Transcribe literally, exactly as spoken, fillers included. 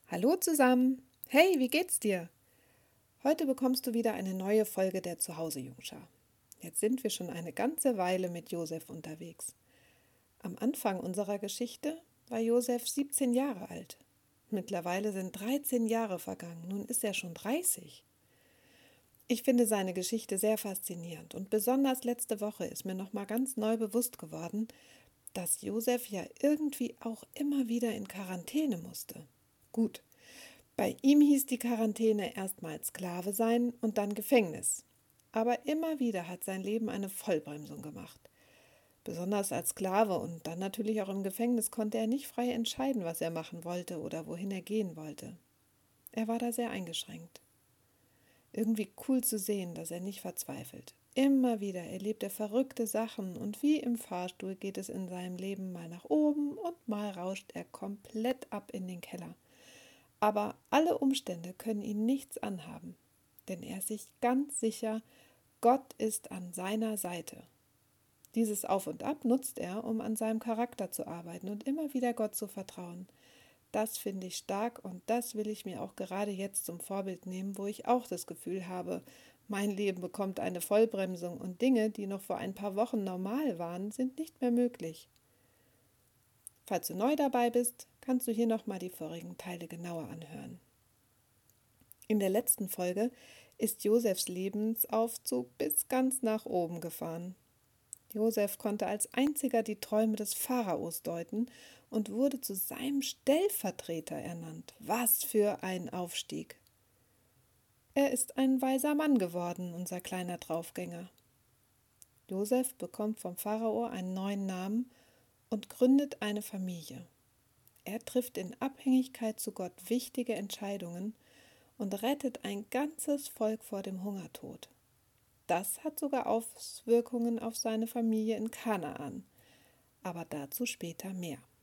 Hallo zusammen! Hey, wie geht's dir? Heute bekommst du wieder eine neue Folge der Zuhause-Jungschar. Jetzt sind wir schon eine ganze Weile mit Josef unterwegs. Am Anfang unserer Geschichte war Josef siebzehn Jahre alt. Mittlerweile sind dreizehn Jahre vergangen, nun ist er schon dreißig. Ich finde seine Geschichte sehr faszinierend und besonders letzte Woche ist mir nochmal ganz neu bewusst geworden, dass Josef ja irgendwie auch immer wieder in Quarantäne musste. Gut. Bei ihm hieß die Quarantäne erstmal Sklave sein und dann Gefängnis. Aber immer wieder hat sein Leben eine Vollbremsung gemacht. Besonders als Sklave und dann natürlich auch im Gefängnis konnte er nicht frei entscheiden, was er machen wollte oder wohin er gehen wollte. Er war da sehr eingeschränkt. Irgendwie cool zu sehen, dass er nicht verzweifelt. Immer wieder erlebt er verrückte Sachen und wie im Fahrstuhl geht es in seinem Leben mal nach oben und mal rauscht er komplett ab in den Keller. Aber alle Umstände können ihn nichts anhaben, denn er ist sich ganz sicher, Gott ist an seiner Seite. Dieses Auf und Ab nutzt er, um an seinem Charakter zu arbeiten und immer wieder Gott zu vertrauen. Das finde ich stark und das will ich mir auch gerade jetzt zum Vorbild nehmen, wo ich auch das Gefühl habe, mein Leben bekommt eine Vollbremsung und Dinge, die noch vor ein paar Wochen normal waren, sind nicht mehr möglich. Falls du neu dabei bist, kannst du hier nochmal die vorigen Teile genauer anhören. In der letzten Folge ist Josefs Lebensaufzug bis ganz nach oben gefahren. Josef konnte als einziger die Träume des Pharaos deuten und wurde zu seinem Stellvertreter ernannt. Was für ein Aufstieg! Er ist ein weiser Mann geworden, unser kleiner Draufgänger. Josef bekommt vom Pharao einen neuen Namen und gründet eine Familie. Er trifft in Abhängigkeit zu Gott wichtige Entscheidungen und rettet ein ganzes Volk vor dem Hungertod. Das hat sogar Auswirkungen auf seine Familie in Kanaan, aber dazu später mehr.